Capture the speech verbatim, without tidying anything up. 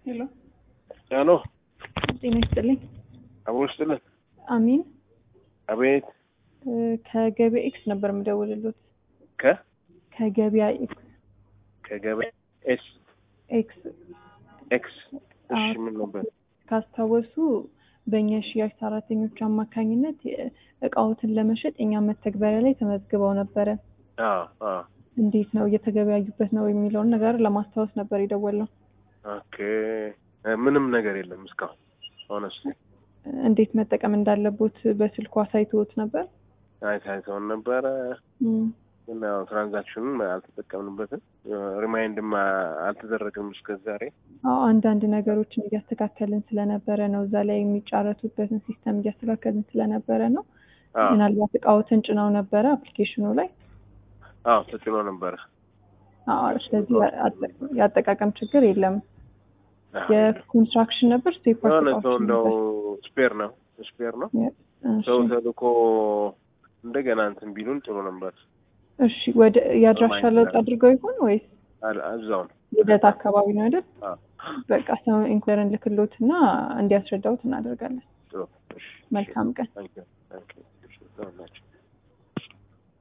ሄሎ ሄሎ ጤና ይስጥልኝ። አቦስትልህ አሚን አቤት ከገበያ ኤክስ ነበር የምደውልልዎት። ከ ከገበያ ኤክስ ከገበያ ኤስ ኤክስ ኤክስ እሺ ምን ነበር? ካስታወሱ በእኛ ሽያጭ ሰራተኞች አማካኝነት እቃዎትን ለመሸጥ እኛ መተግበሪያ ላይ ተመዝግበው ነበረ። አዎ አዎ እንዴት ነው እየተገበያዩበት ነው የሚለውን ነገር ለማስታወስ ነበር የደወልነው። ኦኬ ምንም ነገር የለም እስካሁን ሆነስሊ እንዴት መጠቀም እንዳለቦት በስልኩ አሳይቶት ነበር? አይታይቶን ነበር እና ትራንዛክሽኑን አልተጠቀምንበትም። ሪማይንድም አልተደረገም እስከዛሬ። አዎ አንዳንድ ነገሮችን እያስተካከልን ስለነበረ ነው። እዛ ላይ የሚጫረቱበትን ሲስተም እያስተካከልን ስለነበረ ነው። ምናልባት እቃዎትን ጭነው ነበረ አፕሊኬሽኑ ላይ? አዎ ተጭኖ ነበረ። አዎ ስለዚህ ያጠቃቀም ችግር የለም። የኮንስትራክሽን ነበር ስቴፕ ነው ነው ስፔር ነው ስፔር ነው ሰው ተልኮ እንደገና እንትን ቢሉን ጥሩ ነበር። እሺ ወደ ያድራሻ ለውጥ አድርገው ይሆን ወይስ አዛው ነው ልደት አካባቢ ነው አይደል? በቃ ሰው ኢንኩዌርን ልክሎትና እንዲያስረዳውት እናደርጋለን። መልካም ቀን።